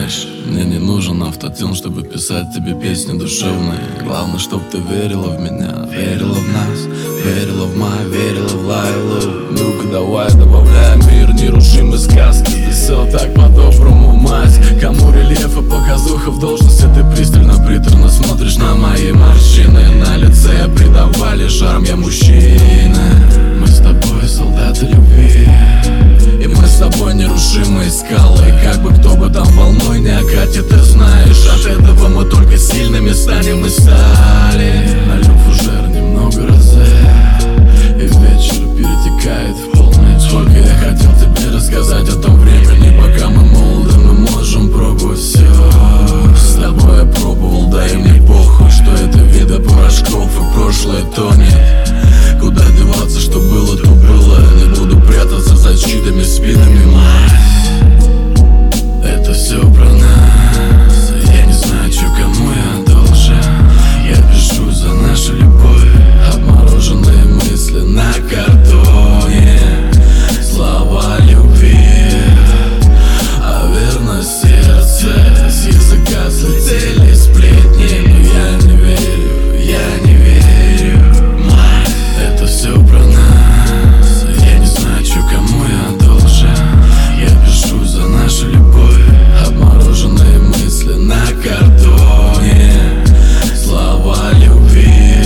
знаешь, мне не нужен автотюн, чтобы писать тебе песни душевные. Главное, чтоб ты верила в меня, верила в нас, верила в май, верила в Лайлу. Ну-ка давай добавляем мир нерушимой сказки. Здесь все так по-доброму, мать. Кому рельеф и показуха в должности, ты пристально, приторно смотришь на мои морщины. На лице придавали шарм, я мужчина. Мы с тобой солдаты любви, и мы с тобой нерушимые скалы. И как бы кто бы там волной не окатит, ты знаешь, от этого мы только сильными станем и стали. Налью фужер немного розе, и вечер перетекает в полночь. Сколько я хотел тебе рассказать о том времени, пока мы молоды, мы можем пробовать все. С тобой я пробовал, да и мне похуй, что это вида порошков и прошлое тонет. Куда деваться, что было, то было. Не буду прятаться за чьими спинами, мать. Это все про нас. Я не знаю, что кому я должен. Я пишу за нашу любовь, обмороженные мысли на картоне. Слова любви, а верность сердце. С языка слетели сплетни, но я не верю, мать. Это все про нас. Я не знаю, что кому я должен. Я пишу за нашу любовь, обмороженные мысли на картоне. Слова любви,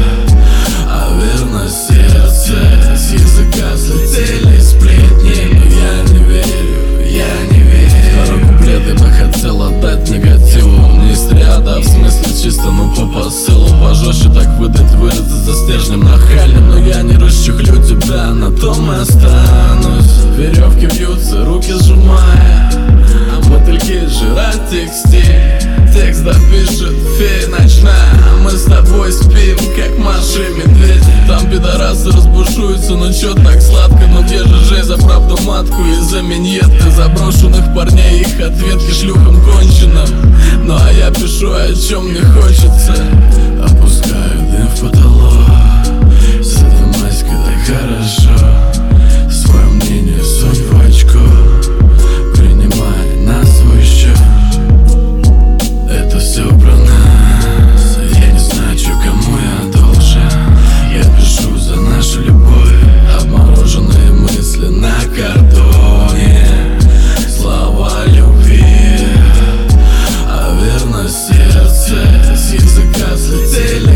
а верность сердце. С языка слетели сплетни, но я не верю. Второй куплет я бы хотел отдать негативу. Не из триада, а в смысле чисто, ну по посылу. Пожестче так выдать, вырезать за стержнем нахальным. Но я не расчехлю тебя, на том и останусь. Веревки вьются, руки сжимая, а мотыльки жрать текстиль. Текст допишет фея ночная, а мы с тобой спим, как Маша и медведь. Там пидорасы разбушуются, но чё так сладко. Ну где же жизнь за правду матку и за миньеты заброшенных парней, их ответки шлюхам конченым. Ну а я пишу, о чем мне хочется. Опускаю дым в потолок, с этой маской так хорошо. Свое мнение сунь в очко, принимай на свой счет. Это все про нас. Я не знаю, что кому я должен. Я пишу за нашу любовь, обмороженные мысли на картоне. Слова любви, а верность сердце. С языка слетели